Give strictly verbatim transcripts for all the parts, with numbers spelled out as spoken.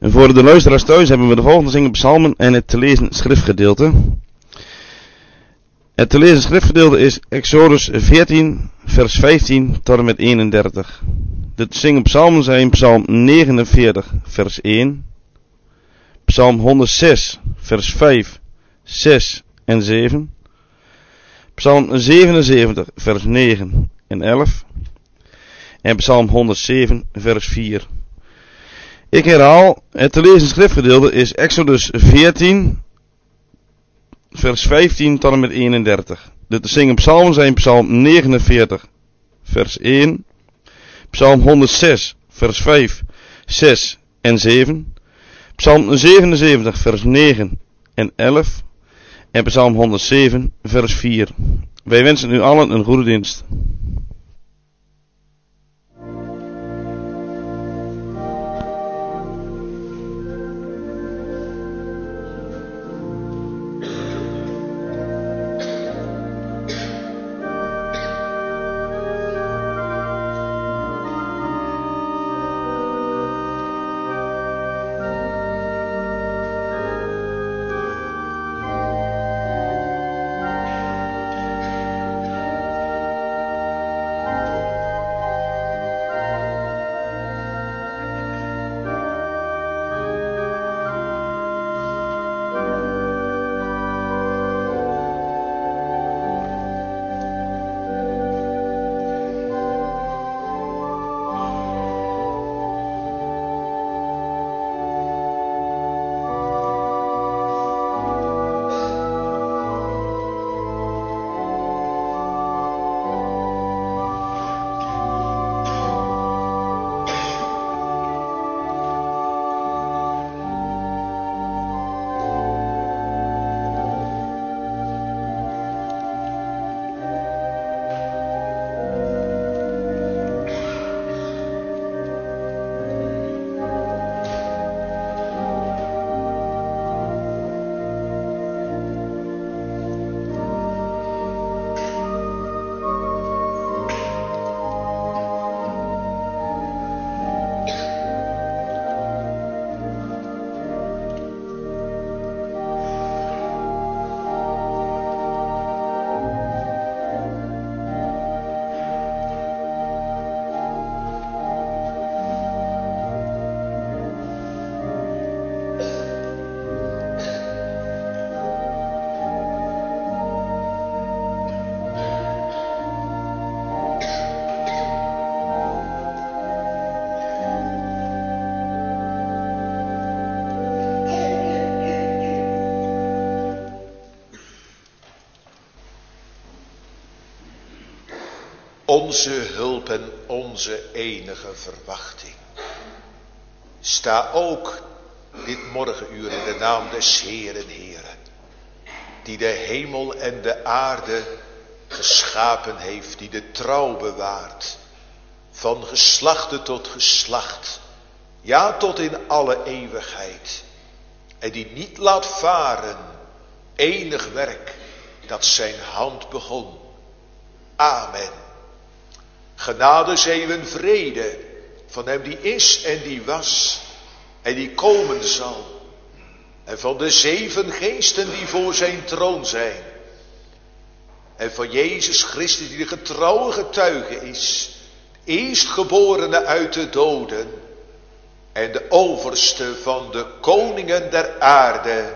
Voor de luisteraars thuis hebben we de volgende zingen psalmen en het te lezen schriftgedeelte. Het te lezen schriftgedeelte is Exodus veertien, vers vijftien tot en met eenendertig. De te zingen psalmen zijn Psalm negenenveertig, vers één, Psalm honderdzes, vers vijf, zes en zeven, Psalm zevenenzeventig, vers negen en elf en Psalm honderdzeven, vers vier. Ik herhaal, het te lezen schriftgedeelte is Exodus veertien, vers vijftien tot en met eenendertig. De te zingen psalmen zijn Psalm negenenveertig, vers één, Psalm honderdzes, vers vijf, zes en zeven, Psalm zevenenzeventig, vers negen en elf en Psalm honderdzeven, vers vier. Wij wensen u allen een goede dienst. Onze hulp en onze enige verwachting. Sta ook dit morgenuur in de naam des Heeren, Heere, die de hemel en de aarde geschapen heeft, die de trouw bewaart, van geslachte tot geslacht, ja tot in alle eeuwigheid, en die niet laat varen enig werk dat zijn hand begon. Amen. Genade, zeeuwen, vrede van hem die is en die was en die komen zal. En van de zeven geesten die voor zijn troon zijn. En van Jezus Christus die de getrouwe getuige is. Eerstgeborene uit de doden. En de overste van de koningen der aarde.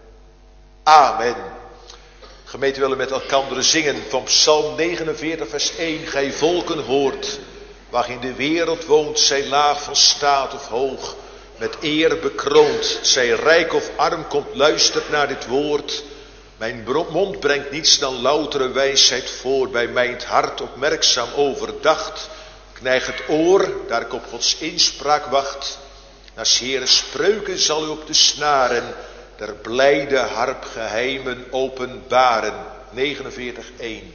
Amen. Gemeente, willen met elkaar zingen van Psalm negenenveertig vers één. Gij volken hoort, waarin de wereld woont, zij laag van staat of hoog, met eer bekroond, zij rijk of arm, komt luistert naar dit woord. Mijn mond brengt niets dan loutere wijsheid voor, bij mij het hart opmerkzaam overdacht. Ik neig het oor, daar ik op Gods inspraak wacht. Naar 's Heeren spreuken zal u op de snaren der blijde harp geheimen openbaren. negenenveertig één.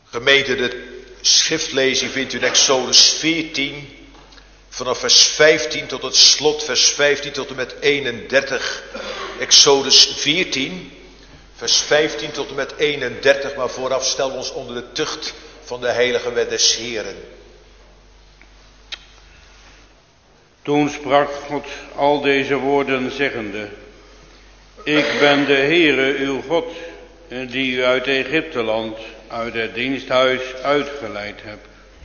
Gemeente, de schriftlezing vindt u in Exodus veertien, vanaf vers vijftien tot het slot, vers vijftien tot en met eenendertig. Exodus veertien, vers vijftien tot en met eenendertig, maar vooraf stellen we ons onder de tucht van de heilige wet des Heren. Toen sprak God al deze woorden zeggende: Ik ben de Heere uw God, die u uit Egypteland, uit het diensthuis uitgeleid heb.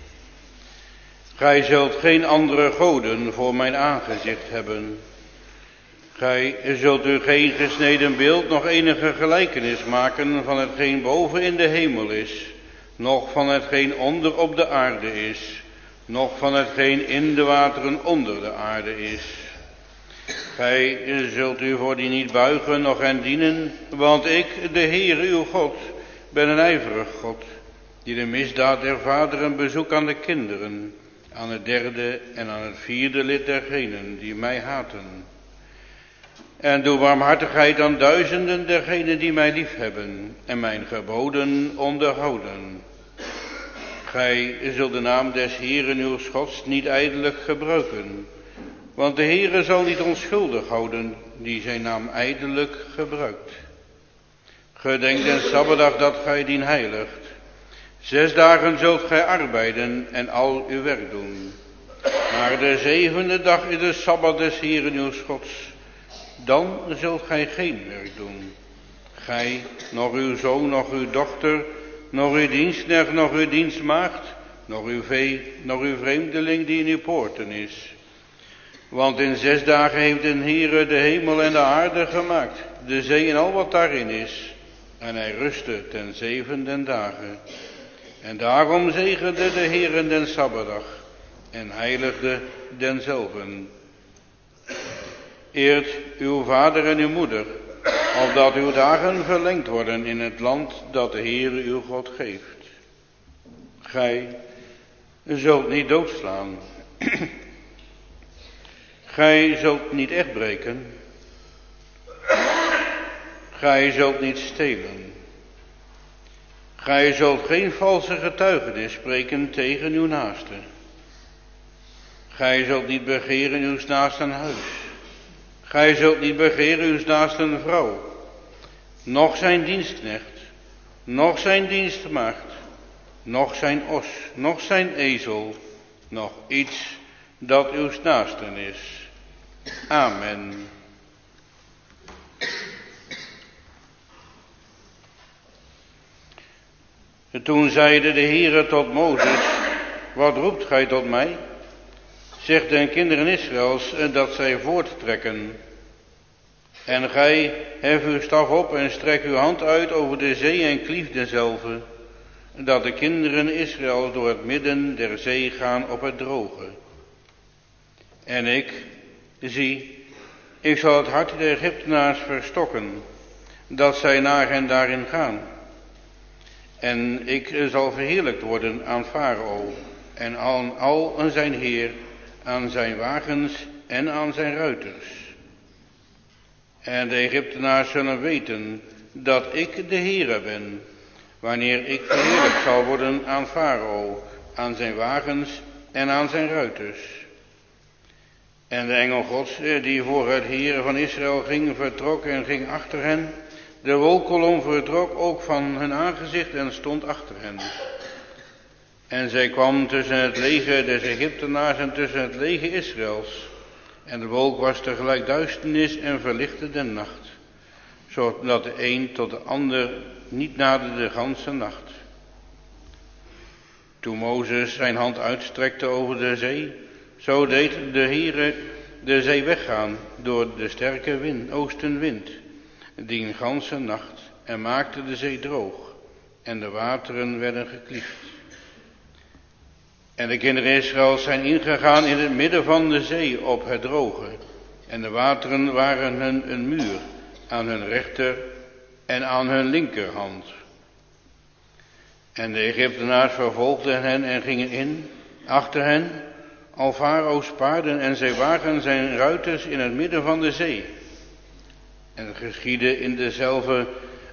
Gij zult geen andere goden voor mijn aangezicht hebben. Gij zult u geen gesneden beeld, nog enige gelijkenis maken van hetgeen boven in de hemel is, noch van hetgeen onder op de aarde is, noch van hetgeen in de wateren onder de aarde is. Gij zult u voor die niet buigen, noch hen dienen, want ik, de Heer uw God, ben een ijverig God, die de misdaad der vaderen bezoekt aan de kinderen, aan het derde en aan het vierde lid dergenen die mij haten. En doe barmhartigheid aan duizenden dergenen die mij liefhebben en mijn geboden onderhouden. Gij zult de naam des Heeren uw Gods niet ijdelijk gebruiken, want de Heere zal niet onschuldig houden die zijn naam ijdelijk gebruikt. Gedenk den Sabbatdag dat gij dien heiligt. Zes dagen zult gij arbeiden en al uw werk doen. Maar de zevende dag is de Sabbat des Heeren uw Gods. Dan zult gij geen werk doen. Gij, nog uw zoon, nog uw dochter, nog uw dienstknecht, nog uw dienstmaagd, nog uw vee, nog uw vreemdeling die in uw poorten is. Want in zes dagen heeft de Heere de hemel en de aarde gemaakt, de zee en al wat daarin is. En hij rustte ten zevende dagen. En daarom zegende de Heere den Sabbatdag en heiligde denzelven. Eert uw vader en uw moeder, opdat uw dagen verlengd worden in het land dat de Heere uw God geeft. Gij zult niet doodslaan. Gij zult niet echt breken. Gij zult niet stelen. Gij zult geen valse getuigenis spreken tegen uw naaste. Gij zult niet begeren uw naasten huis. Gij zult niet begeren uw naasten vrouw, noch zijn dienstknecht, noch zijn dienstmaagd, noch zijn os, noch zijn ezel, noch iets dat uw naasten is. Amen. Toen zeide de Heere tot Mozes: Wat roept gij tot mij? Zeg den kinderen Israëls dat zij voorttrekken. En gij hef uw staf op en strek uw hand uit over de zee en klief dezelve, dat de kinderen Israëls door het midden der zee gaan op het droge. En ik, zie, ik zal het hart der Egyptenaars verstokken, dat zij naar hen daarin gaan. En ik zal verheerlijkt worden aan Farao en aan al zijn heer, aan zijn wagens en aan zijn ruiters. En de Egyptenaars zullen weten dat ik de Heere ben, wanneer ik verheerlijkt zal worden aan Farao, aan zijn wagens en aan zijn ruiters. En de engel Gods, die voor het Heere van Israël ging, vertrok en ging achter hen. De wolkkolom vertrok ook van hun aangezicht en stond achter hen. En zij kwam tussen het leger des Egyptenaars en tussen het leger Israëls. En de wolk was tegelijk duisternis en verlichtte de nacht, zodat de een tot de ander niet naderde de ganse nacht. Toen Mozes zijn hand uitstrekte over de zee, zo deed de Heere de zee weggaan door de sterke wind, oostenwind, die een ganse nacht, en maakte de zee droog, en de wateren werden gekliefd. En de kinderen Israëls zijn ingegaan in het midden van de zee op het droge, en de wateren waren hun een muur aan hun rechter en aan hun linkerhand. En de Egyptenaars vervolgden hen en gingen in, achter hen, al Farao's paarden en zij wagen zijn ruiters in het midden van de zee. En het geschiedde in dezelfde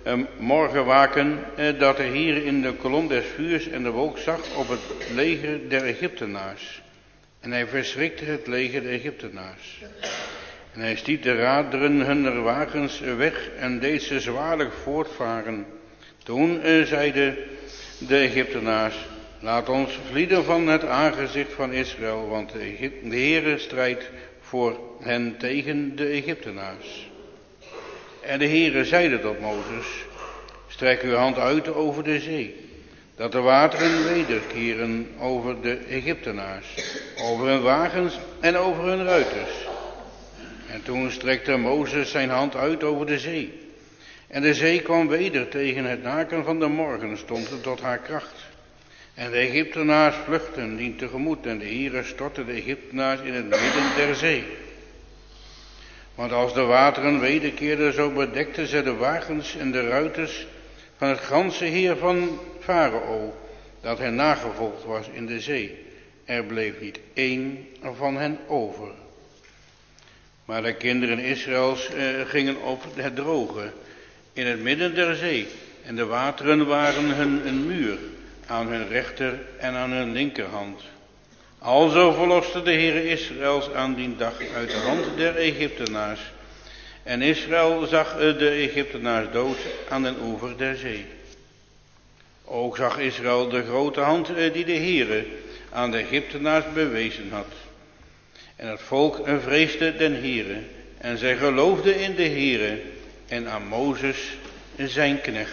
uh, morgenwaken uh, dat de Heer in de kolom des vuurs en de wolk zag op het leger der Egyptenaars. En hij verschrikte het leger der Egyptenaars. En hij stiet de raderen hunner wagens weg en deed ze zwaarlijk voortvaren. Toen uh, zeiden de Egyptenaars: laat ons vlieden van het aangezicht van Israël, want de, Egypt- de Heere strijdt voor hen tegen de Egyptenaars. En de Heere zeide tot Mozes: strek uw hand uit over de zee, dat de wateren wederkeren over de Egyptenaars, over hun wagens en over hun ruiters. En toen strekte Mozes zijn hand uit over de zee. En de zee kwam weder tegen het naken van de morgenstond tot haar kracht. En de Egyptenaars vluchtten dien tegemoet en de Heere stortte de Egyptenaars in het midden der zee. Want als de wateren wederkeerden, zo bedekten ze de wagens en de ruiters van het ganse heer van Farao, dat hen nagevolgd was in de zee. Er bleef niet één van hen over. Maar de kinderen Israëls eh, gingen op het droge, in het midden der zee, en de wateren waren hun een muur, aan hun rechter en aan hun linkerhand. Alzo verloste de Heere Israëls aan die dag uit de hand der Egyptenaars. En Israël zag de Egyptenaars dood aan den oever der zee. Ook zag Israël de grote hand die de Heere aan de Egyptenaars bewezen had. En het volk vreesde den Heere, en zij geloofden in de Heere en aan Mozes zijn knecht.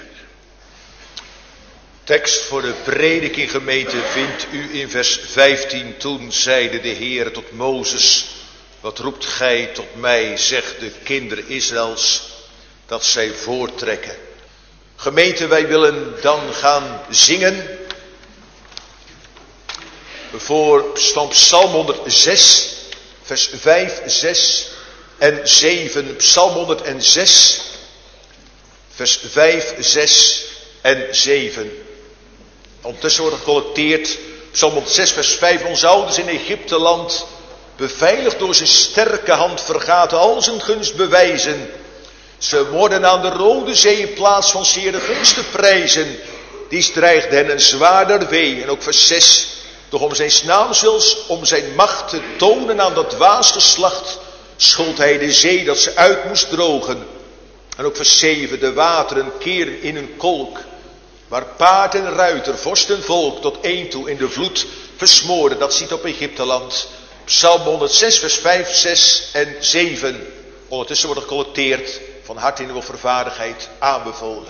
Tekst voor de prediking gemeente vindt u in vers vijftien. Toen zeide de Heere tot Mozes: wat roept gij tot mij, zegt de kinderen Israëls, dat zij voortrekken. Gemeente, wij willen dan gaan zingen voor van Psalm honderdzes, vers vijf, zes en zeven. Psalm honderdzes, vers vijf, zes en zeven. Ondertussen wordt gecollecteerd, Psalm honderdzes, vers vijf. Onze ouders in Egypteland, beveiligd door zijn sterke hand, vergaten al zijn gunst bewijzen. Ze worden aan de Rode Zee in plaats van zeer de gunst te prijzen. Die dreigde hen een zwaarder wee. En ook vers zes. Doch om zijn naamswils, om zijn macht te tonen aan dat dwaasgeslacht, schold hij de zee dat ze uit moest drogen. En ook vers zeven. De wateren keren in een kolk, waar paard en ruiter, vorst en volk tot één toe in de vloed versmoorden. Dat ziet op Egypteland. Psalm honderdzes, vers vijf, zes en zeven. Ondertussen wordt er gecollecteerd, van harte in uw vervaardigheid aanbevolen.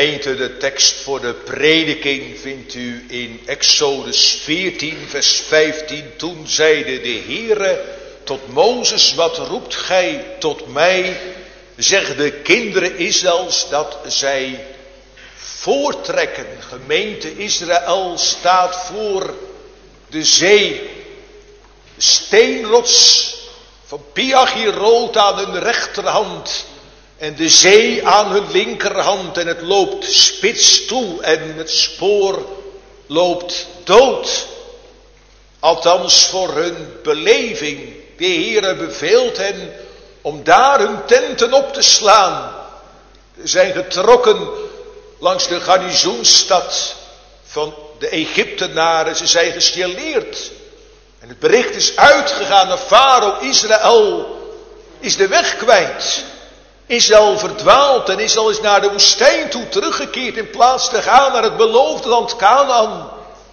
Gemeente, de tekst voor de prediking vindt u in Exodus veertien, vers vijftien. Toen zeide de Heere tot Mozes, wat roept gij tot mij? Zeg de kinderen Israëls dat zij voortrekken. Gemeente Israël staat voor de zee. De steenrots van Pi-Hahiroth aan hun rechterhand. En de zee aan hun linkerhand. En het loopt spits toe. En het spoor loopt dood. Althans voor hun beleving. De Heere beveelt hen om daar hun tenten op te slaan. Ze zijn getrokken langs de garnizoensstad van de Egyptenaren. Ze zijn gestileerd. En het bericht is uitgegaan naar Farao. Israël is de weg kwijt. Israël verdwaald en Israël is naar de woestijn toe teruggekeerd in plaats te gaan naar het beloofde land Kanaan.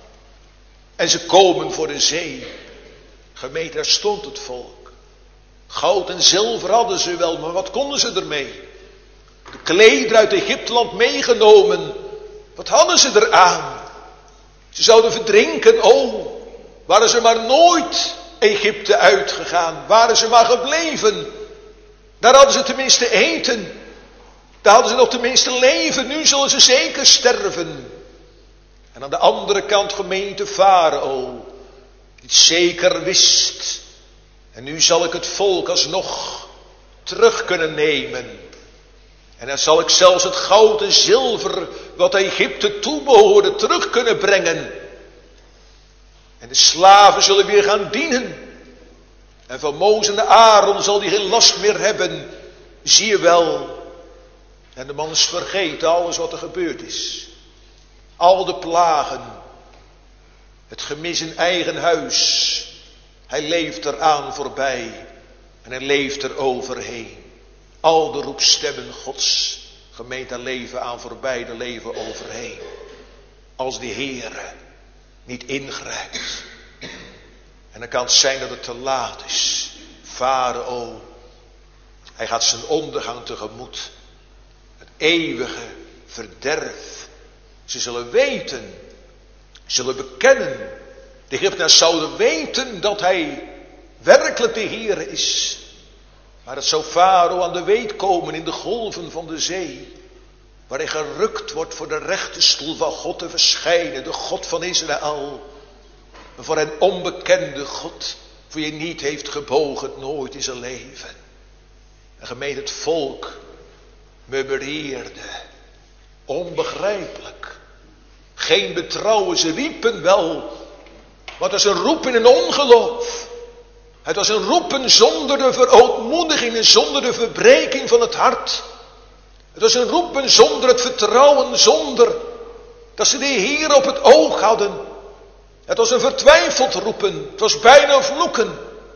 En ze komen voor de zee. Gemeente, daar stond het volk. Goud en zilver hadden ze wel, maar wat konden ze ermee? De klederen uit Egypteland meegenomen. Wat hadden ze eraan? Ze zouden verdrinken. Oh, waren ze maar nooit Egypte uitgegaan. Waren ze maar gebleven. Daar hadden ze tenminste eten. Daar hadden ze nog tenminste leven. Nu zullen ze zeker sterven. En aan de andere kant gemeente Farao. Die het zeker wist. En nu zal ik het volk alsnog terug kunnen nemen. En dan zal ik zelfs het goud en zilver wat Egypte toebehoorde terug kunnen brengen. En de slaven zullen weer gaan dienen. En van Mozes en Aaron zal die geen last meer hebben. Zie je wel. En de man is vergeten alles wat er gebeurd is. Al de plagen. Het gemis in eigen huis. Hij leeft eraan voorbij. En hij leeft er overheen. Al de roepstemmen Gods. Gemeente leven aan voorbij, de leven overheen. Als de Heere niet ingrijpt. En dan kan het zijn dat het te laat is. Farao, hij gaat zijn ondergang tegemoet. Het eeuwige verderf. Ze zullen weten, zullen bekennen. De Egyptenaren zouden weten dat hij werkelijk de Heere is. Maar het zou Farao aan de weet komen in de golven van de zee. Waar hij gerukt wordt voor de rechterstoel van God te verschijnen. De God van Israël. Een voor hen onbekende God. Voor je niet heeft gebogen nooit in zijn leven. En gemeente, het volk murmureerde. Onbegrijpelijk. Geen betrouwen. Ze riepen wel. Maar het was een roep in een ongeloof. Het was een roepen zonder de verootmoediging en zonder de verbreking van het hart. Het was een roepen zonder het vertrouwen, zonder dat ze de Heer op het oog hadden. Het was een vertwijfeld roepen. Het was bijna vloeken.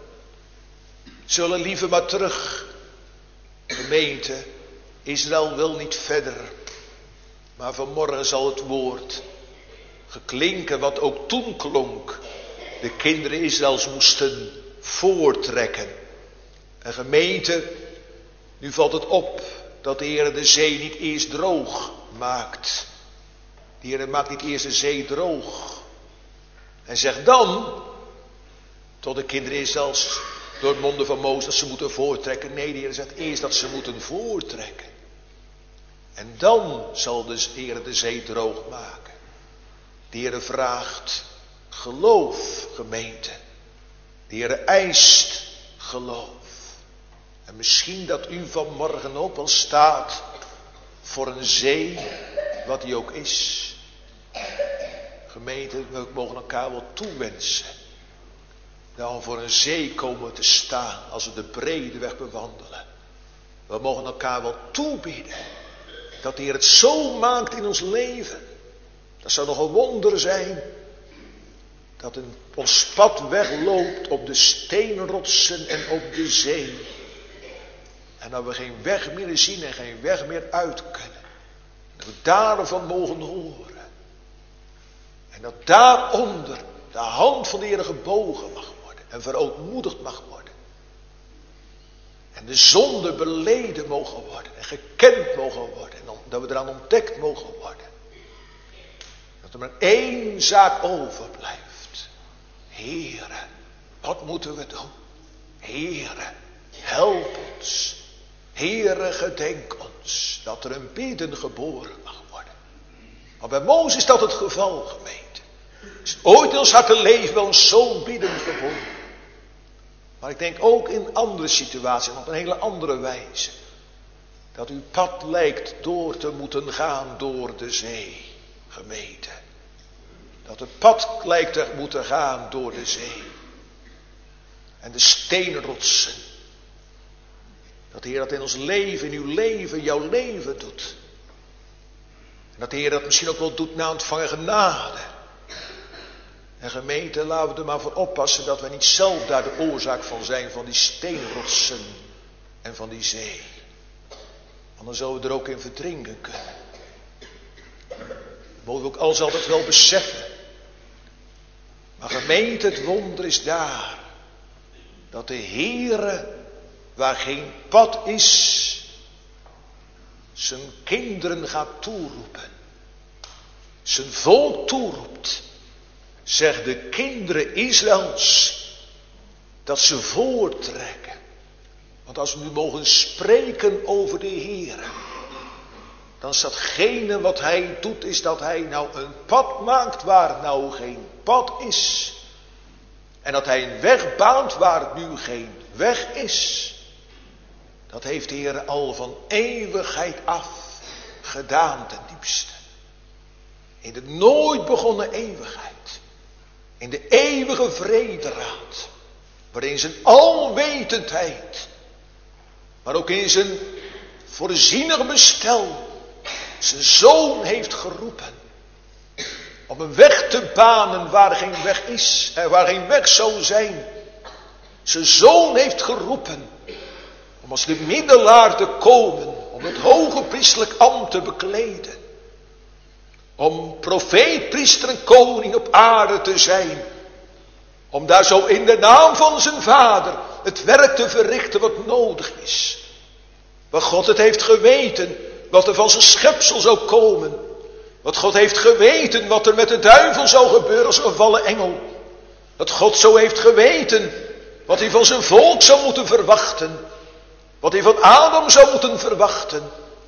Zullen liever maar terug. Gemeente, Israël wil niet verder. Maar vanmorgen zal het woord geklinken wat ook toen klonk. De kinderen Israëls moesten voortrekken. En gemeente, nu valt het op dat de Heer de zee niet eerst droog maakt. De Heer maakt niet eerst de zee droog. En zegt dan tot de kinderen Israëls door het monden van Mozes dat ze moeten voortrekken. Nee, de Heer zegt eerst dat ze moeten voortrekken. En dan zal de Heer de zee droog maken. De Heer vraagt geloof, gemeente. De Heer eist geloof. En misschien dat u vanmorgen ook wel staat voor een zee, wat die ook is. Gemeente, we mogen elkaar wel toewensen. Dat we voor een zee komen te staan als we de brede weg bewandelen. We mogen elkaar wel toebidden. Dat de Heer het zo maakt in ons leven. Dat zou nog een wonder zijn. Dat een, ons pad wegloopt op de steenrotsen en op de zee. En dat we geen weg meer zien en geen weg meer uit kunnen. Dat we daarvan mogen horen. En dat daaronder de hand van de Heer gebogen mag worden. En verootmoedigd mag worden. En de zonde beleden mogen worden. En gekend mogen worden. En dan dat we eraan ontdekt mogen worden. Dat er maar één zaak overblijft. Heere, wat moeten we doen? Heere, help ons. Heere, gedenk ons dat er een bidden geboren mag worden. Maar bij Mozes is dat het geval, gemeente. Is ooit in ons harte leven wel een zoon bidden geboren. Maar ik denk ook in andere situaties, op een hele andere wijze. Dat uw pad lijkt door te moeten gaan door de zee, gemeente. Dat het pad lijkt te moeten gaan door de zee. En de steenrotsen. Dat de Heer dat in ons leven, in uw leven, jouw leven doet. En dat de Heer dat misschien ook wel doet na ontvangen genade. En gemeente, laten we er maar voor oppassen dat we niet zelf daar de oorzaak van zijn, van die steenrotsen en van die zee. Want dan zullen we er ook in verdrinken kunnen. Dat mogen we ook alles altijd wel beseffen. Maar gemeente, het wonder is daar. Dat de Heere, waar geen pad is, zijn kinderen gaat toeroepen. Zijn volk toeroept. Zegt de kinderen Israëls dat ze voortrekken. Want als we nu mogen spreken over de Heere, dan is datgene wat hij doet, is dat hij nou een pad maakt waar nou geen pad is. En dat hij een weg baant waar nu geen weg is. Dat heeft de Heer al van eeuwigheid af gedaan ten diepste. In de nooit begonnen eeuwigheid. In de eeuwige vrederaad. Waarin zijn alwetendheid. Maar ook in zijn voorzienig bestel. Zijn zoon heeft geroepen. Om een weg te banen waar geen weg is. En waar geen weg zou zijn. Zijn zoon heeft geroepen. Om als de middelaar te komen. Om het hoge priestelijk ambt te bekleden. Om profeet, priester en koning op aarde te zijn. Om daar zo in de naam van zijn vader het werk te verrichten wat nodig is. Wat God het heeft geweten, wat er van zijn schepsel zou komen. Wat God heeft geweten, wat er met de duivel zou gebeuren als een gevallen engel. Dat God zo heeft geweten, wat hij van zijn volk zou moeten verwachten. Wat hij van Adam zou moeten verwachten.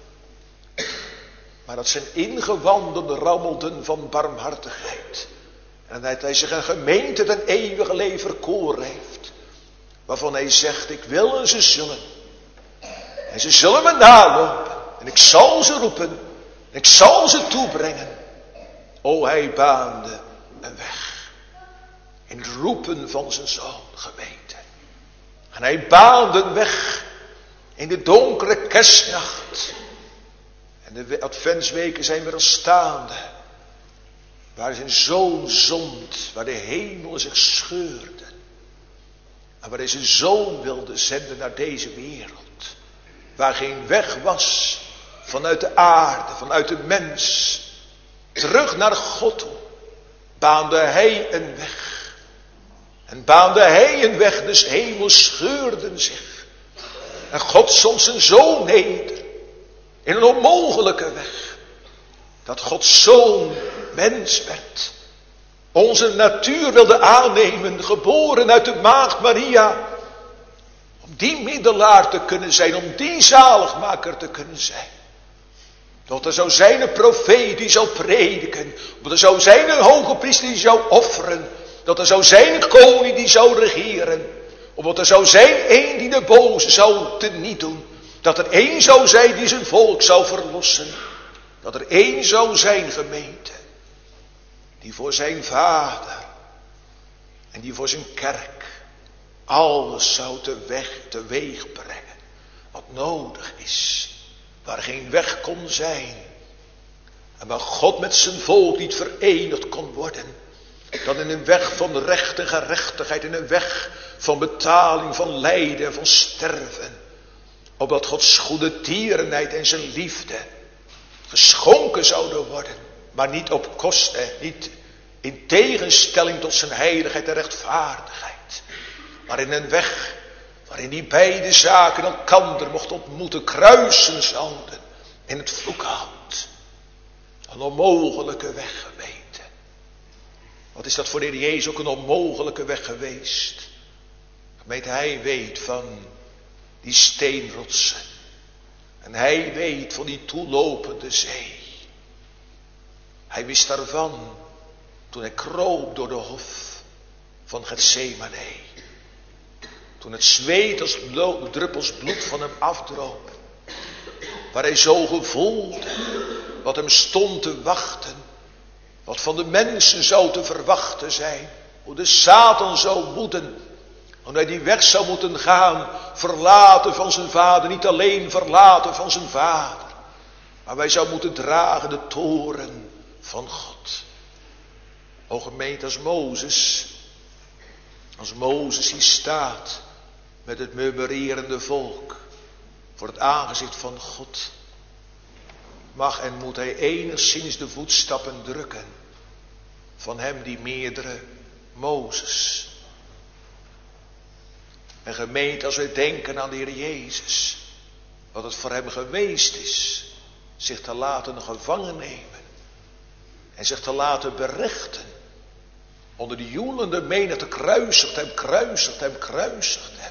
Maar dat zijn ingewanden rammelden van barmhartigheid. En dat hij zich een gemeente ten eeuwige leven verkoren heeft. Waarvan hij zegt, ik wil en ze zullen. En ze zullen me nalopen. En ik zal ze roepen. En ik zal ze toebrengen. O, hij baande een weg. In het roepen van zijn zoon, gemeente. En hij baande een weg. In de donkere kerstnacht. En de adventsweken zijn weer aanstaande. Waar zijn zoon zond. Waar de hemel zich scheurde. En waar hij zijn zoon wilde zenden naar deze wereld. Waar geen weg was. Vanuit de aarde, vanuit de mens. Terug naar God toe. Baande hij een weg. En baande hij een weg. Dus hemel scheurden zich. En God zond zijn zoon neder. In een onmogelijke weg. Dat Gods zoon mens werd. Onze natuur wilde aannemen. Geboren uit de maagd Maria. Om die middelaar te kunnen zijn. Om die zaligmaker te kunnen zijn. Dat er zou zijn een profeet die zou prediken. Dat er zou zijn een hoge priester die zou offeren. Dat er zou zijn een koning die zou regeren. Omdat er zou zijn één die de boze zou teniet doen. Dat er één zou zijn die zijn volk zou verlossen. Dat er één zou zijn, gemeente. Die voor zijn vader. En die voor zijn kerk. Alles zou teweeg brengen. Wat nodig is. Waar geen weg kon zijn. En waar God met zijn volk niet verenigd kon worden. Dan in een weg van recht en gerechtigheid. In een weg van betaling, van lijden en van sterven. Opdat Gods goede tierenheid en zijn liefde geschonken zouden worden. Maar niet op kosten, niet in tegenstelling tot zijn heiligheid en rechtvaardigheid. Maar in een weg waarin die beide zaken elkander mochten ontmoeten, kruisen zouden in het vloekhout. Een onmogelijke weg, gemeente. Wat is dat voor de Heer Jezus ook een onmogelijke weg geweest. Gemeente, hij weet van die steenrotsen. En hij weet van die toelopende zee. Hij wist daarvan toen hij kroop door de hof van Getsemane. Toen het zweet als blo- druppels bloed van hem afdroop. Waar hij zo gevoelde wat hem stond te wachten. Wat van de mensen zou te verwachten zijn. Hoe de Satan zou woeden. Hoe hij die weg zou moeten gaan. Verlaten van zijn vader. Niet alleen verlaten van zijn vader. Maar wij zou moeten dragen de toren van God. O gemeente, als Mozes. Als Mozes hier staat. Met het murmurerende volk. Voor het aangezicht van God. Mag en moet hij enigszins de voetstappen drukken. Van hem die meerdere Mozes. En gemeente, als wij denken aan de Heer Jezus. Wat het voor hem geweest is. Zich te laten gevangen nemen. En zich te laten berechten. Onder de joelende menigte kruisigt hem, kruisigt hem, kruisigt hem.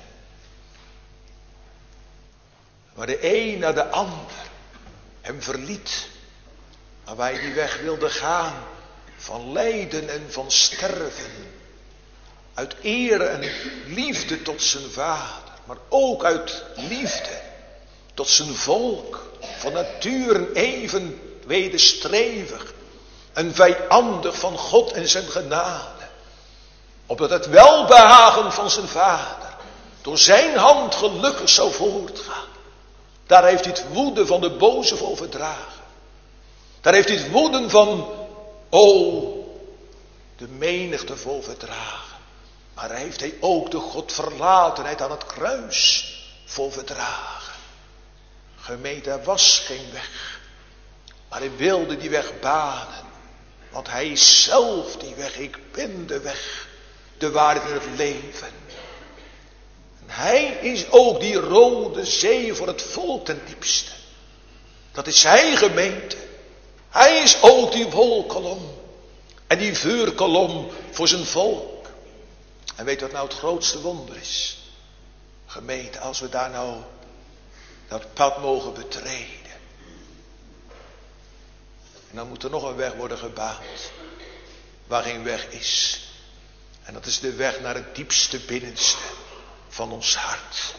Maar de een na de ander hem verliet. Maar wij die weg wilden gaan. Van lijden en van sterven. Uit eer en liefde tot zijn vader. Maar ook uit liefde tot zijn volk. Van nature even wederstrevig. En vijandig van God en zijn genade. Opdat het welbehagen van zijn vader. Door zijn hand gelukkig zou voortgaan. Daar heeft hij het woede van de boze voor verdragen. Daar heeft hij het woeden van, o, de menigte voor verdragen. Maar daar heeft hij ook de Godverlatenheid aan het kruis voor verdragen. Gemeente, er was geen weg. Maar hij wilde die weg banen. Want hij is zelf die weg. Ik ben de weg. De waarheid in het leven. En hij is ook die rode zee voor het volk ten diepste. Dat is hij, gemeente. Hij is ook die wolkolom. En die vuurkolom voor zijn volk. En weet wat nou het grootste wonder is? Gemeente, als we daar nou dat pad mogen betreden. En dan moet er nog een weg worden gebaand. Waar geen weg is. En dat is de weg naar het diepste binnenste van ons hart.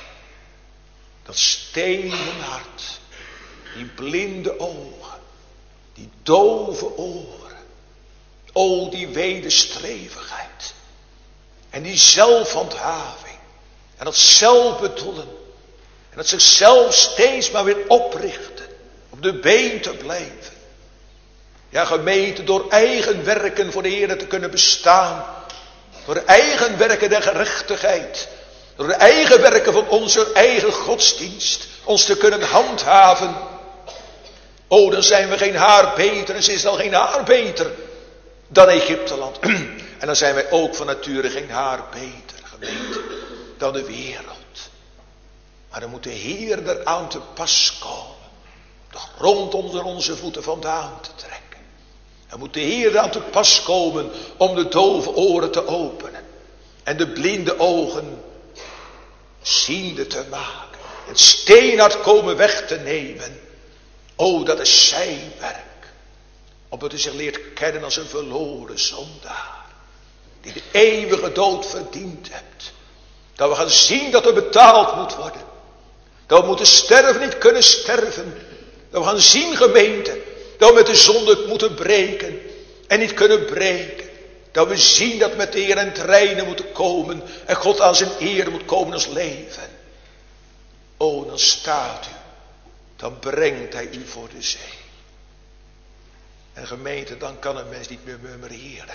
Dat stenen hart. Die blinde ogen. Die dove oren. O, die wederstrevigheid. En die zelfhandhaving. En dat zelfbedoelen. En dat zichzelf steeds maar weer oprichten. Op de been te blijven. Ja, gemeente, door eigen werken voor de Heer te kunnen bestaan. Door de eigen werken der gerechtigheid. Door de eigen werken van onze eigen godsdienst. Ons te kunnen handhaven. Oh, dan zijn we geen haar beter. En ze is dan geen haar beter dan Egypteland. En dan zijn wij ook van nature geen haar beter, gemeente, dan de wereld. Maar dan moet de Heer er aan te pas komen. De grond onder onze voeten vandaan te trekken. Dan moet de Heer aan te pas komen om de dove oren te openen. En de blinde ogen ziende te maken. Het steenhart komen weg te nemen. O, dat is zijn werk. Opdat u zich leert kennen als een verloren zondaar. Die de eeuwige dood verdiend hebt. Dat we gaan zien dat er betaald moet worden. Dat we moeten sterven, niet kunnen sterven. Dat we gaan zien, gemeente. Dat we met de zonde moeten breken. En niet kunnen breken. Dat we zien dat we met de Heer en treinen moeten komen. En God aan zijn eer moet komen als leven. O, dan staat u. Dan brengt hij u voor de zee. En gemeente, dan kan een mens niet meer murmureren.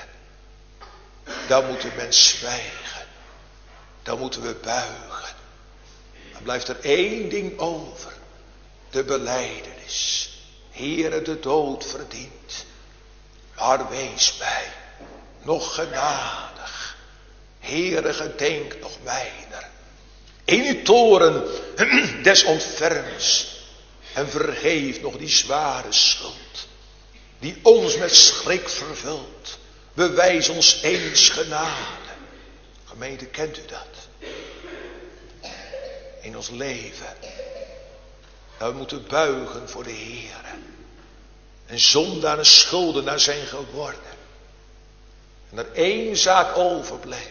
Dan moet de mens zwijgen. Dan moeten we buigen. Dan blijft er één ding over. De belijdenis. Heere, de dood verdient. Maar wees mij nog genadig. Heere, gedenk nog mijner. In uw toren des ontferms. En vergeef nog die zware schuld. die ons met schrik vervult. Bewijs ons eens genade. Gemeente, kent u dat? In ons leven. Dat we moeten buigen voor de Heer. En zondaar en schuldenaar zijn geworden. En er één zaak overblijft.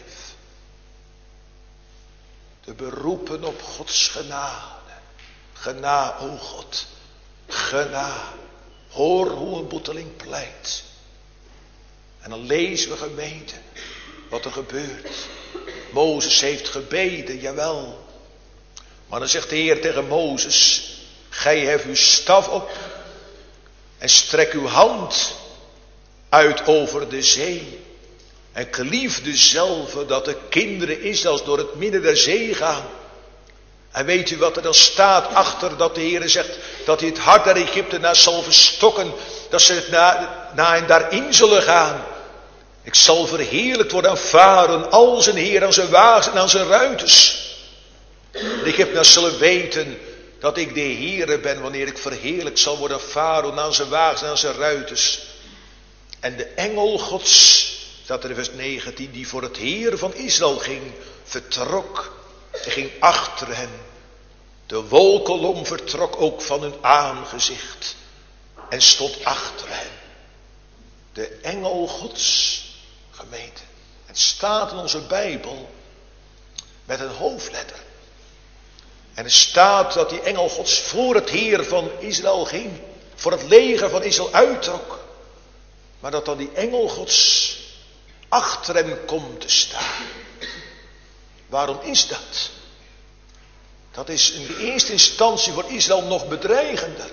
Te beroepen op Gods genade. Gena, o God. Gena. Hoor hoe een boeteling pleit. En dan lezen we, gemeente, wat er gebeurt. Mozes heeft gebeden, jawel. Maar dan zegt de Heer tegen Mozes: gij heft uw staf op en strek uw hand uit over de zee. En klief dezelfde dat de kinderen Israëls door het midden der zee gaan. En weet u wat er dan staat achter dat de Heer zegt dat hij het hart der Egyptenaars zal verstokken. Dat ze het na, na en daarin zullen gaan. Ik zal verheerlijkt worden aan Farao en al zijn heer, aan zijn wagens en aan zijn ruiters. De Egyptenaars zullen weten dat ik de Heere ben wanneer ik verheerlijkt zal worden aan Farao en aan zijn wagens en aan zijn ruiters. En de engel Gods, staat er in vers negentien, die voor het heer van Israël ging, vertrok en ging achter hen. De wolkolom vertrok ook van hun aangezicht en stond achter hen. De engel Gods, gemeente. Het staat in onze Bijbel met een hoofdletter. En er staat dat die engel Gods voor het heer van Israël ging. Voor het leger van Israël uittrok. Maar dat dan die engel Gods achter hem komt te staan. Waarom is dat? Dat is in de eerste instantie voor Israël nog bedreigender.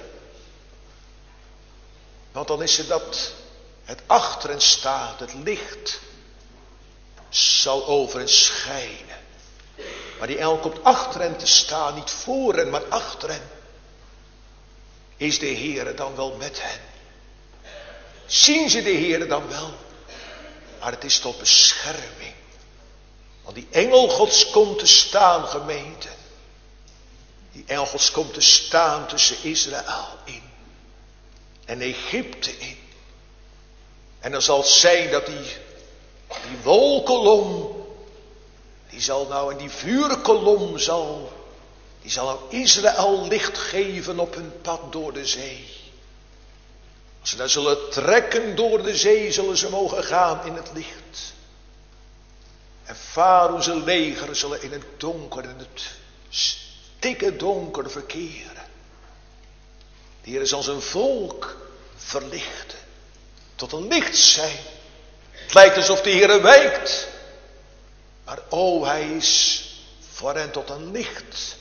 Want dan is het dat het achter hen staat, het licht zal over hen schijnen. Maar die engel komt achter hen te staan, niet voor hen, maar achter hen. Is de Heere dan wel met hen? Zien ze de Heere dan wel? Maar het is tot bescherming. Want die engel Gods komt te staan, gemeente. Die engel Gods komt te staan tussen Israël in. En Egypte in. En dan zal het zijn dat die, die wolkolom, die zal nou, en die vuurkolom zal, die zal aan Israël licht geven op hun pad door de zee. Als ze daar zullen trekken door de zee, zullen ze mogen gaan in het licht. En Farao zijn leger zullen in het donker, in het stikke donker verkeren. De Heer zal zijn volk verlichten. Tot een licht zijn. Het lijkt alsof de Heer wijkt. Maar o, hij is voor hen tot een licht.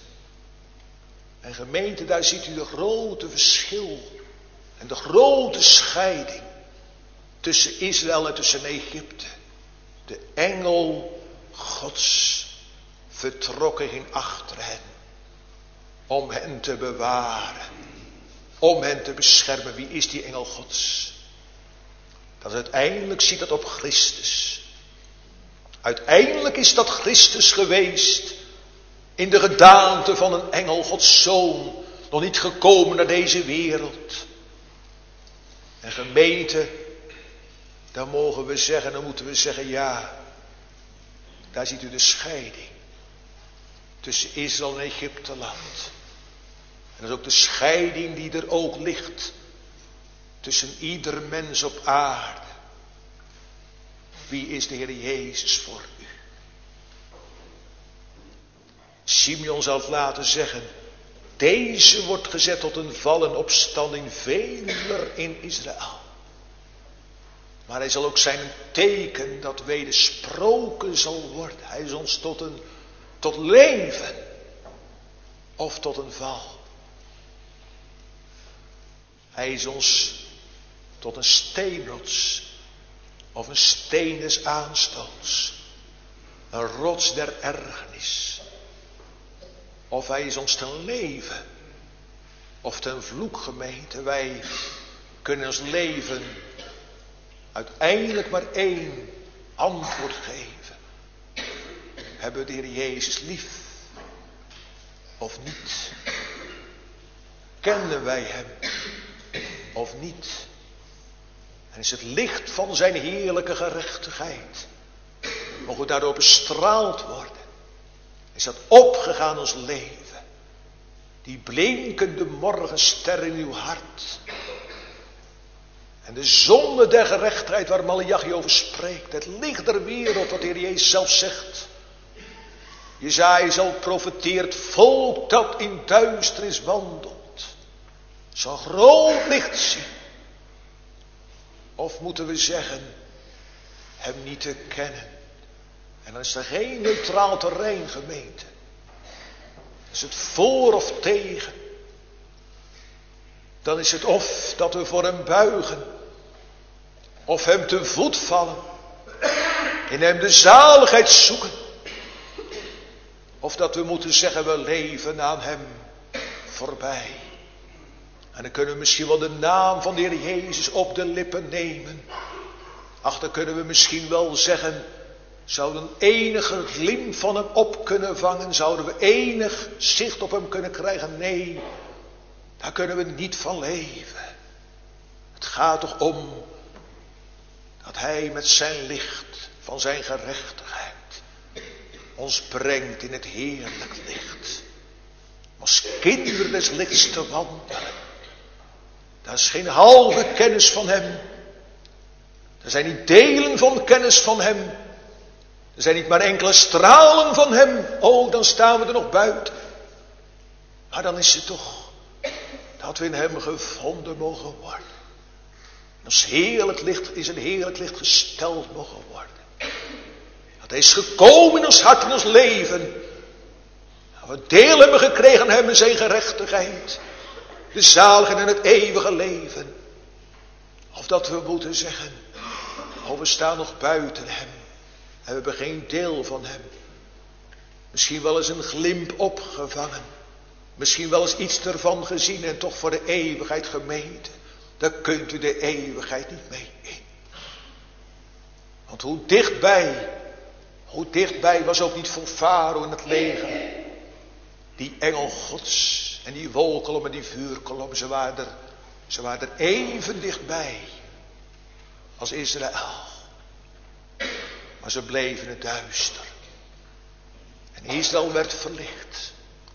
En gemeente, daar ziet u de grote verschil. En de grote scheiding. Tussen Israël en tussen Egypte. De engel Gods vertrokken ging achter hen. Om hen te bewaren. Om hen te beschermen. Wie is die engel Gods? Dat uiteindelijk ziet dat op Christus. Uiteindelijk is dat Christus geweest. In de gedaante van een engel, Gods Zoon. Nog niet gekomen naar deze wereld. En gemeente. Dan mogen we zeggen, dan moeten we zeggen ja. Daar ziet u de scheiding. Tussen Israël en Egypteland. En dat is ook de scheiding die er ook ligt. Tussen ieder mens op aarde. Wie is de Heer Jezus voor u? Simeon zal het laten zeggen. Deze wordt gezet tot een val en opstanding veler in Israël. Maar hij zal ook zijn een teken dat wedersproken zal worden. Hij is ons tot een tot leven of tot een val. Hij is ons tot een steenrots of een steen des aanstoots. Een rots der ergernis. Of hij is ons ten leven of ten vloek, gemeente. Wij kunnen ons leven uiteindelijk maar één antwoord geven. Hebben we de Heer Jezus lief of niet? Kennen wij hem of niet? En is het licht van zijn heerlijke gerechtigheid. Mogen we daardoor bestraald worden. Is dat opgegaan ons leven. Die blinkende morgenster in uw hart. En de zonde der gerechtigheid waar Maleachi over spreekt. Het licht der wereld wat de Heer Jezus zelf zegt. Jesaja zal profeteert, volk dat in duisternis wandelt, zal groot licht zien. Of moeten we zeggen, hem niet te kennen. En dan is er geen neutraal terrein, gemeente. Is het voor of tegen. Dan is het of dat we voor hem buigen. Of hem te voet vallen. In hem de zaligheid zoeken. Of dat we moeten zeggen, we leven aan hem voorbij. En dan kunnen we misschien wel de naam van de Heer Jezus op de lippen nemen. Ach, dan kunnen we misschien wel zeggen, zouden enige glimp van hem op kunnen vangen. Zouden we enig zicht op hem kunnen krijgen. Nee, daar kunnen we niet van leven. Het gaat toch om dat hij met zijn licht van zijn gerechtigheid ons brengt in het heerlijk licht. Als kinderen des lichts te wandelen. Daar is geen halve kennis van hem. Er zijn niet delen van kennis van hem. Er zijn niet maar enkele stralen van hem. Oh, dan staan we er nog buiten. Maar dan is het toch dat we in hem gevonden mogen worden. Als heerlijk licht is een heerlijk licht gesteld mogen worden. Dat hij is gekomen in ons hart en ons leven. Dat we deel hebben gekregen aan hem en zijn gerechtigheid. De zaligheid en het eeuwige leven. Of dat we moeten zeggen, oh, we staan nog buiten hem. En we hebben geen deel van hem. Misschien wel eens een glimp opgevangen. Misschien wel eens iets ervan gezien en toch voor de eeuwigheid gemeten. Daar kunt u de eeuwigheid niet mee in. Want hoe dichtbij, hoe dichtbij was ook niet voor Farao in het leger. Die engel Gods en die wolkolom en die vuurkolom, ze waren er, ze waren er even dichtbij als Israël. Maar ze bleven het duister. En Israël werd verlicht.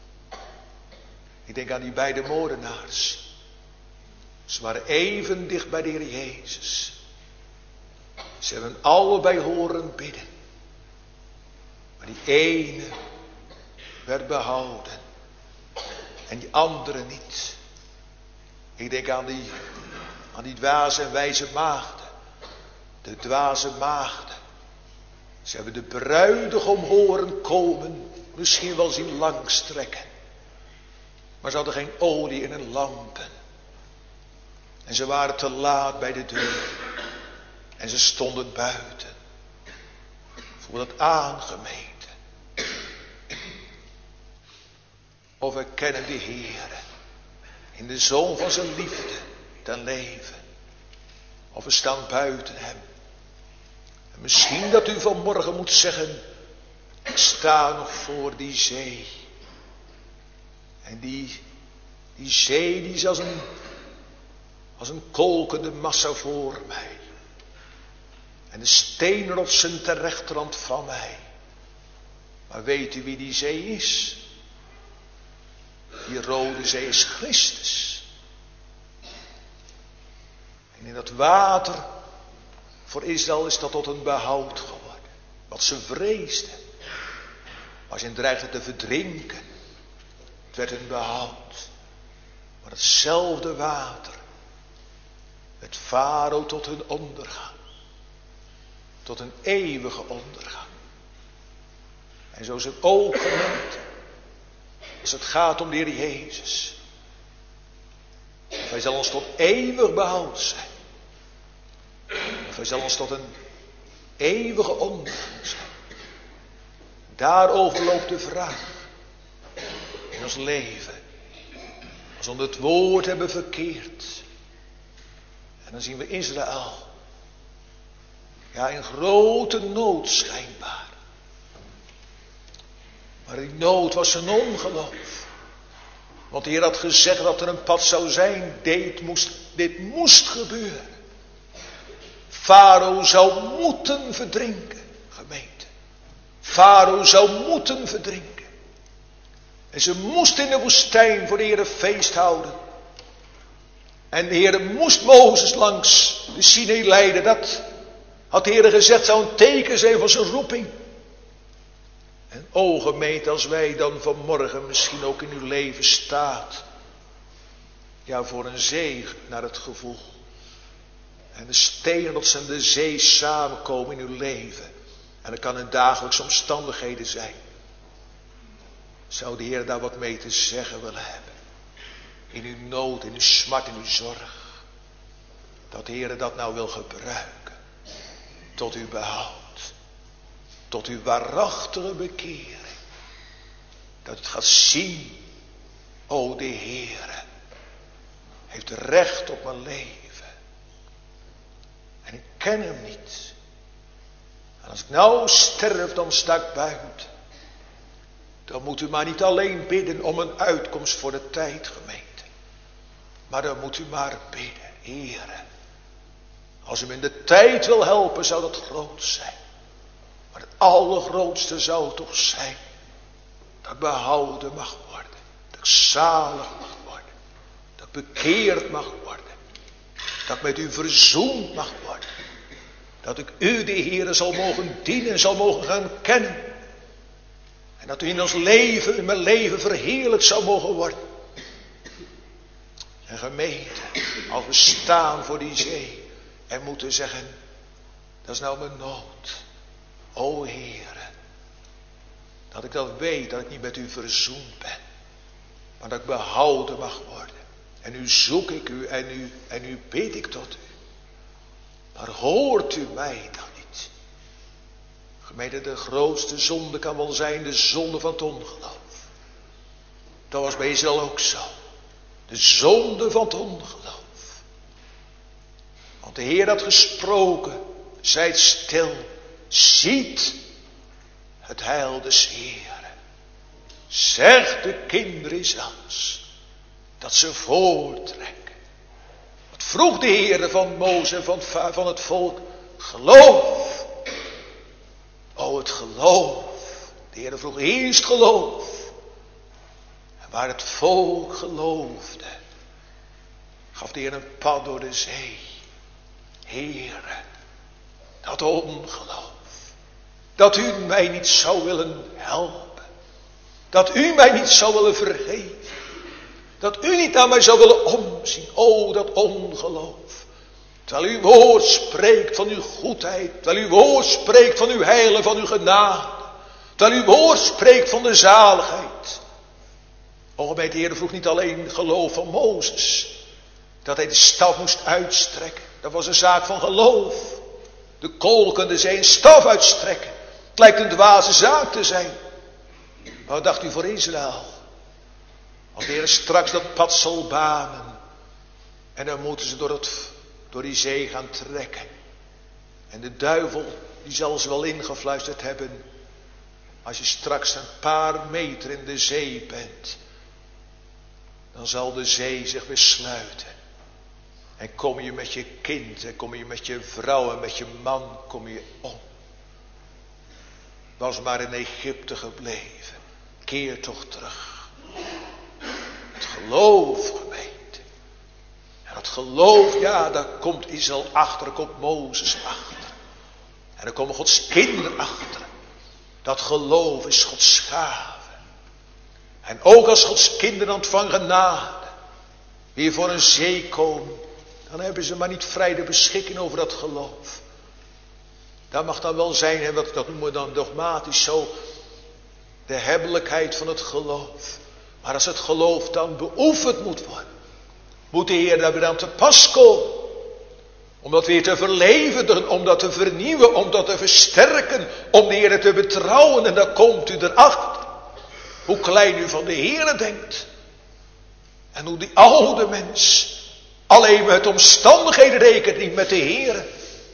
Ik denk aan die beide moordenaars. Ze waren even dicht bij de Heer Jezus. Ze hebben allebei horen bidden. Maar die ene werd behouden. En die andere niet. Ik denk aan die, aan die dwaze en wijze maagden. De dwaze maagden. Ze hebben de bruidegom horen komen. Misschien wel zien langstrekken. Maar ze hadden geen olie in hun lampen. En ze waren te laat bij de deur. En ze stonden buiten. Voor het aangemeten. Of we kennen de Heere. In de zoon van zijn liefde ten leven. Of we staan buiten hem. En misschien dat u vanmorgen moet zeggen. Ik sta nog voor die zee. En die, die zee die is als een, als een kolkende massa voor mij. En de steenrotsen ter rechterhand van mij. Maar weet u wie die zee is? Die rode zee is Christus. En in dat water voor Israël is dat tot een behoud geworden. Wat ze vreesden. Maar ze dreigden te verdrinken. Het werd een behoud. Maar hetzelfde water. Het Farao tot hun ondergang. Tot een eeuwige ondergang. En zo is het ook gemeente. Als het gaat om de Heer Jezus. Of hij zal ons tot eeuwig behoud zijn. Of hij zal ons tot een eeuwige ondergang zijn. Daarover loopt de vraag. In ons leven. Als we onder het woord hebben verkeerd. En dan zien we Israël. Ja, in grote nood schijnbaar. Maar die nood was een ongeloof. Want de Heer had gezegd dat er een pad zou zijn. Dit moest, dit moest gebeuren. Farao zou moeten verdrinken, gemeente. Farao zou moeten verdrinken. En ze moest in de woestijn voor de Heer een feest houden. En de Heer moest Mozes langs de Sinai leiden. Dat had de Heer gezegd, zou een teken zijn van zijn roeping. En o gemeente, als wij dan vanmorgen misschien ook in uw leven staat. Ja, voor een zee naar het gevoel. En de steenrots en de zee samenkomen in uw leven. En dat kan in dagelijkse omstandigheden zijn. Zou de Heer daar wat mee te zeggen willen hebben? In uw nood, in uw smart, in uw zorg. Dat de Heer dat nou wil gebruiken. Tot uw behoud. Tot uw waarachtige bekering. Dat het gaat zien. O de Heer heeft recht op mijn leven. En ik ken hem niet. En als ik nou sterf, dan sta ik buiten. Dan moet u maar niet alleen bidden om een uitkomst voor de tijd, gemeente. Maar dan moet u maar bidden, Heere. Als u me in de tijd wil helpen, zou dat groot zijn. Maar het allergrootste zou toch zijn. Dat ik behouden mag worden. Dat ik zalig mag worden. Dat ik bekeerd mag worden. Dat ik met u verzoend mag worden. Dat ik u, de Heere, zal mogen dienen, zal mogen gaan kennen. En dat u in ons leven, in mijn leven verheerlijkt zou mogen worden. En gemeente, als we staan voor die zee en moeten zeggen, dat is nou mijn nood. O Heere, dat ik dat weet, dat ik niet met u verzoend ben. Maar dat ik behouden mag worden. En nu zoek ik u en nu, en nu bid ik tot u. Maar hoort u mij dan niet? Gemeente, de grootste zonde kan wel zijn de zonde van het ongeloof. Dat was bij Israël ook zo. De zonde van het ongeloof. Want de Heer had gesproken. Zijt stil. Ziet het heil des Heeren. Zeg de kinderen Israëls dat ze voortrekken. Wat vroeg de Heer van Mozes en van, van het volk? Geloof. O, het geloof. De Heer vroeg eerst geloof. En waar het volk geloofde, gaf de Heer een pad door de zee. Heere, dat ongeloof. Dat u mij niet zou willen helpen. Dat u mij niet zou willen vergeven. Dat u niet naar mij zou willen omzien. O, dat ongeloof. Terwijl uw woord spreekt van uw goedheid. Terwijl uw woord spreekt van uw heil en van uw genade. Terwijl uw woord spreekt van de zaligheid. O, bij de Heer vroeg niet alleen geloof van Mozes. Dat hij de staf moest uitstrekken. Dat was een zaak van geloof. De kolkende zee een staf uitstrekken. Het lijkt een dwaze zaak te zijn. Maar wat dacht u voor Israël? Als de Heer straks dat pad zal banen. En dan moeten ze door, het, door die zee gaan trekken. En de duivel, die zal ze wel ingefluisterd hebben. Als je straks een paar meter in de zee bent. Dan zal de zee zich weer sluiten. En kom je met je kind, en kom je met je vrouw en met je man, kom je om. Was maar in Egypte gebleven. Keer toch terug. Het geloof, gemeente. En dat geloof, ja, daar komt Israël achter, daar komt Mozes achter. En daar komen Gods kinderen achter. Dat geloof is Gods gave. En ook als Gods kinderen ontvangen genade, weer voor een zee komen, dan hebben ze maar niet vrij de beschikking over dat geloof. Dat mag dan wel zijn, en dat, dat noemen we dan dogmatisch zo, de hebbelijkheid van het geloof. Maar als het geloof dan beoefend moet worden, moet de Heer daar weer aan te pas komen. Om dat weer te verlevendigen, om dat te vernieuwen, om dat te versterken, om de Heer te betrouwen. En dan komt u erachter hoe klein u van de Heer denkt. En hoe die oude mens alleen met omstandigheden rekent, niet met de Heer.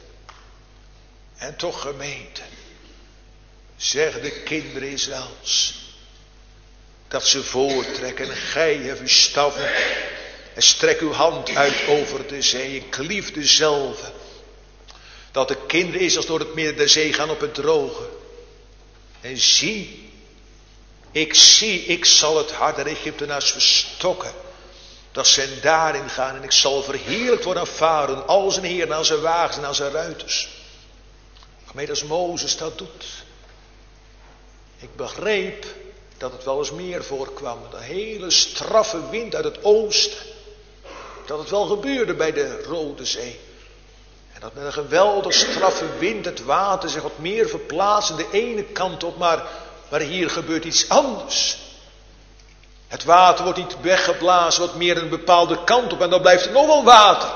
En toch, gemeente, zeg de kinderen Israëls dat ze voortrekken. En gij hebt uw staf en strek uw hand uit over de zee en klief dezelve. Dat de kinderen Israëls door het midden der zee gaan op het droge. En zie, ik zie, ik zal het hart der Egyptenaars verstokken. Dat ze daarin gaan en ik zal verheerlijkt worden aan Farao en al zijn heren, aan zijn wagens en aan zijn ruiters. Maar als Mozes dat doet. Ik begreep dat het wel eens meer voorkwam. Een hele straffe wind uit het oosten. Dat het wel gebeurde bij de Rode Zee. En dat met een geweldig straffe wind het water zich wat meer verplaatst aan de ene kant op. Maar, maar hier gebeurt iets anders. Het water wordt niet weggeblazen wat meer een bepaalde kant op. En dan blijft er nog wel water.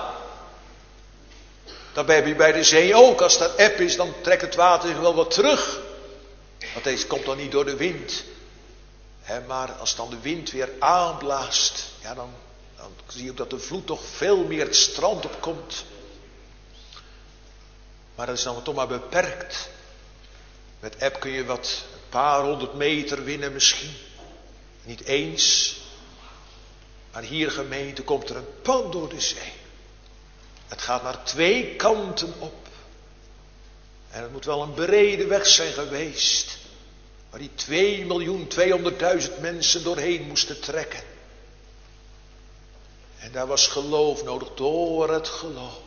Dat heb je bij de zee ook. Als dat eb is, dan trekt het water zich wel wat terug. Want deze komt dan niet door de wind. He, maar als dan de wind weer aanblaast, ja, dan, dan zie je ook dat de vloed toch veel meer het strand op komt. Maar dat is dan toch maar beperkt. Met eb kun je wat, een paar honderd meter winnen misschien. Niet eens. Maar hier gemeente komt er een pan door de zee. Het gaat naar twee kanten op. En het moet wel een brede weg zijn geweest. Waar die twee miljoen tweehonderdduizend mensen doorheen moesten trekken. En daar was geloof nodig. Door het geloof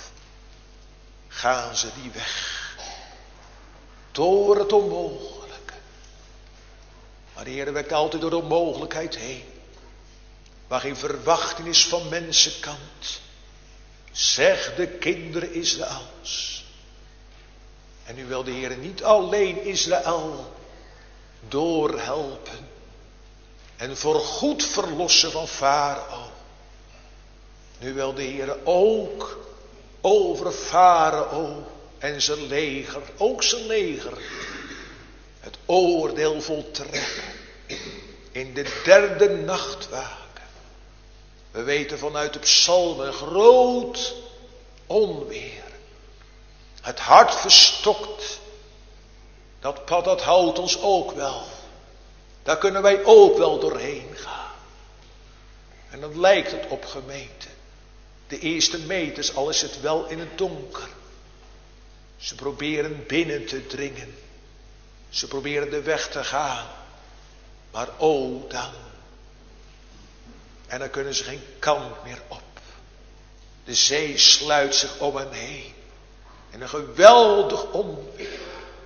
gaan ze die weg. Door het onmogelijke. Maar de Heer werkt altijd door de onmogelijkheid heen. Waar geen verwachting is van mensenkant. Zeg de kinderen Israëls. En nu wil de Heer niet alleen Israël doorhelpen. En voorgoed verlossen van Farao. Nu wil de Heer ook over Farao en zijn leger, ook zijn leger, het oordeel voltrekken. In de derde nachtwaken. We weten vanuit de psalmen, groot onweer. Het hart verstokt. Dat pad, dat houdt ons ook wel. Daar kunnen wij ook wel doorheen gaan. En dan lijkt het op gemeente. De eerste meters, al is het wel in het donker. Ze proberen binnen te dringen. Ze proberen de weg te gaan. Maar o dan. En dan kunnen ze geen kant meer op. De zee sluit zich om hen heen. En een geweldig onweer.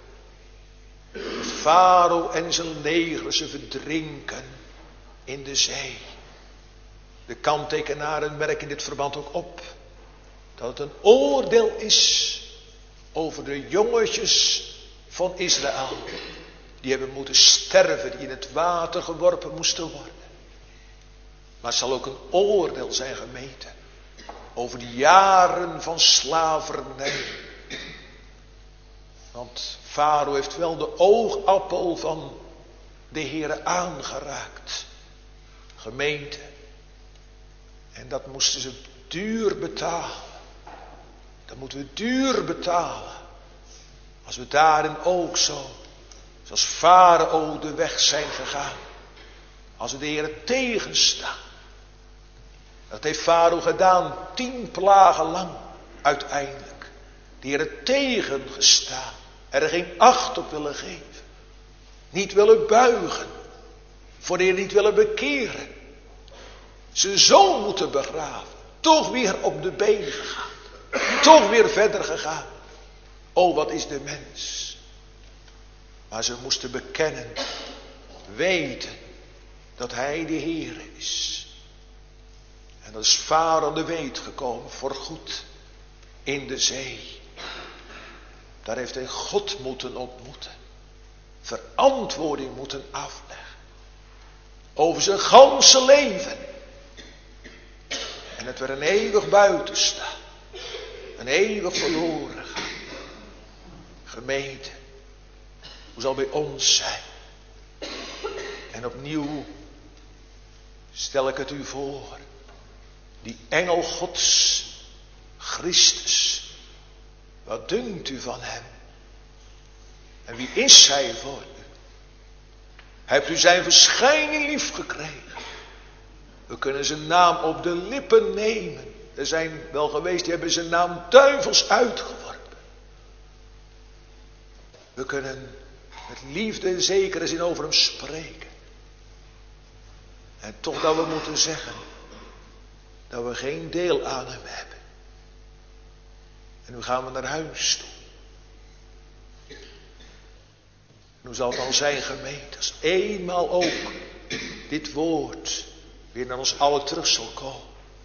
Farao en zijn leger, ze verdrinken in de zee. De kanttekenaren merken in dit verband ook op. Dat het een oordeel is over de jongetjes van Israël. Die hebben moeten sterven, die in het water geworpen moesten worden. Maar het zal ook een oordeel zijn gemeten. Over de jaren van slavernij. Want Farao heeft wel de oogappel van de Heere aangeraakt. Gemeente. En dat moesten ze duur betalen. Dat moeten we duur betalen. Als we daarin ook zo, zoals Farao de weg zijn gegaan. Als we de Heere tegenstaan. Dat heeft Farao gedaan tien plagen lang uiteindelijk. De Heere tegengestaan. Er geen acht op willen geven. Niet willen buigen. Voor de Heer niet willen bekeren. Zijn zoon moeten begraven. Toch weer op de been gegaan. Toch weer verder gegaan. O, wat is de mens. Maar ze moesten bekennen. Weten. Dat hij de Heer is. En dat is Farao de weet gekomen. Voorgoed. In de zee. Daar heeft hij God moeten ontmoeten. Verantwoording moeten afleggen. Over zijn ganse leven. En het werd een eeuwig buiten staan. Een eeuwig verloren gaan. Gemeente. Hoe zal bij ons zijn? En opnieuw stel ik het u voor. Die engel Gods. Christus. Wat dunkt u van hem? En wie is hij voor u? Hebt u zijn verschijning lief gekregen? We kunnen zijn naam op de lippen nemen. Er zijn wel geweest die hebben zijn naam duivels uitgeworpen. We kunnen met liefde in zekere zin over hem spreken. En toch dat we moeten zeggen dat we geen deel aan hem hebben. En nu gaan we naar huis toe. En hoe zal het dan zijn, gemeente, als eenmaal ook dit woord weer naar ons allen terug zal komen.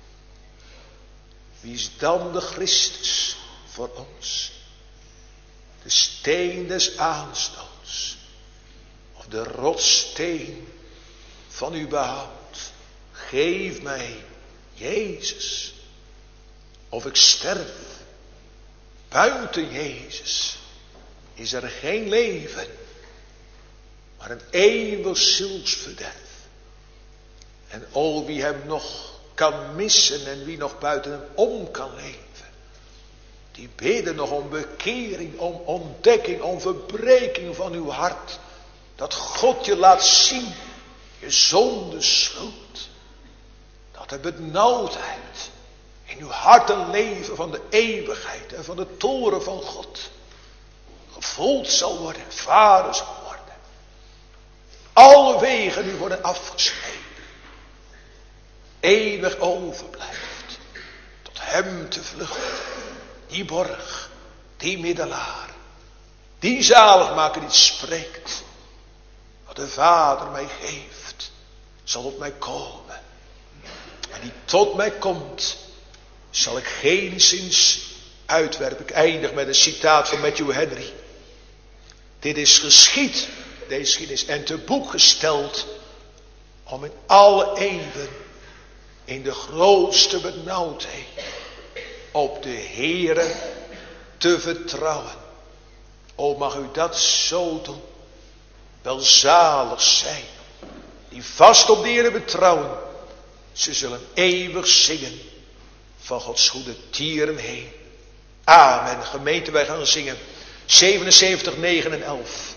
Wie is dan de Christus voor ons? De steen des aanstoots. Of de rotssteen van uw behoud. Geef mij, Jezus. Of ik sterf. Buiten Jezus is er geen leven. Maar een eeuwig zielsverderf. En o, wie hem nog kan missen en wie nog buiten hem om kan leven. Die bidden nog om bekering, om ontdekking, om verbreking van uw hart. Dat God je laat zien, je zonde schuld. Dat de benauwdheid in uw hart en leven van de eeuwigheid en van de toren van God gevoeld zal worden, ervaren zal worden. Alle wegen nu worden afgesneden. Eeuwig overblijft tot hem te vluchten. Die borg, die middelaar, die zaligmaker die spreekt. Wat de Vader mij geeft, zal op mij komen. En die tot mij komt, zal ik geenszins uitwerpen. Ik eindig met een citaat van Matthew Henry. Dit is geschied, deze geschiedenis, en te boek gesteld om in alle eeuwen in de grootste benauwdheid op de Heere te vertrouwen. O, mag u dat zo doen. Welzalig zijn, die vast op de Heere betrouwen. Ze zullen eeuwig zingen van Gods goede tieren heen. Amen. Gemeente, wij gaan zingen zevenenzeventig, negen en elf.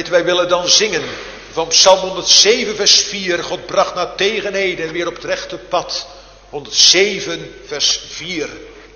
Gemeente, wij willen dan zingen van Psalm honderdzeven vers vier. God bracht na tegenheden weer op het rechte pad. honderdzeven vers vier.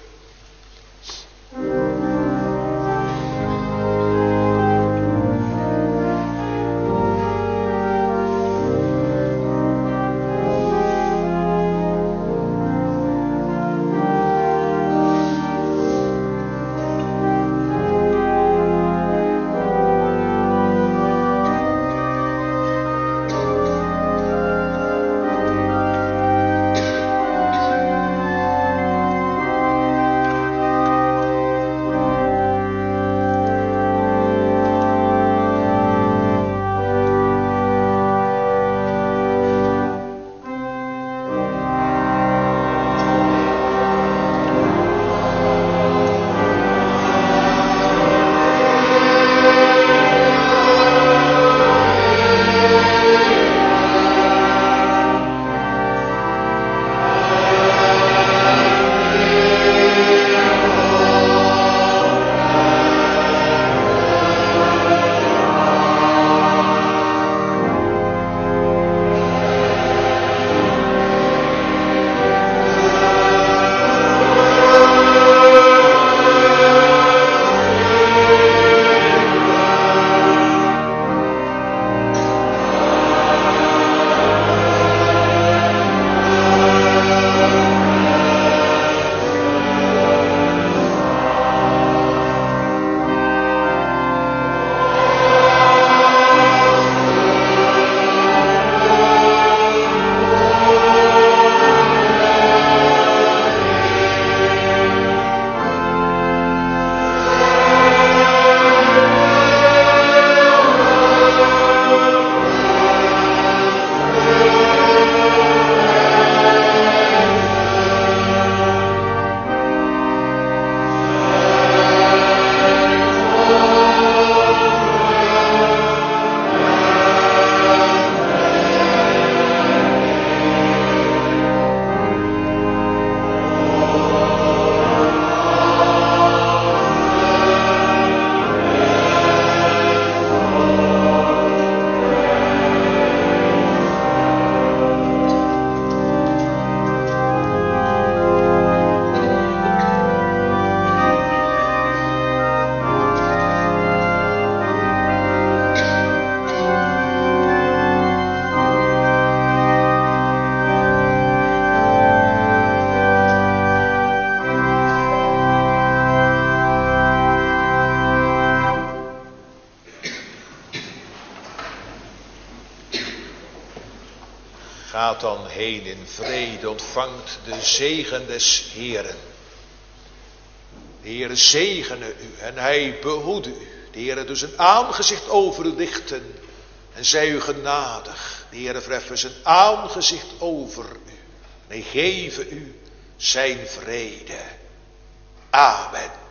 Gaat dan heen in vrede, ontvangt de zegen des Heeren. De Heere zegene u en hij behoede u. De Heere doet zijn aangezicht over u lichten en zij u genadig. De Heere verheffen zijn aangezicht over u en hij geven u zijn vrede. Amen.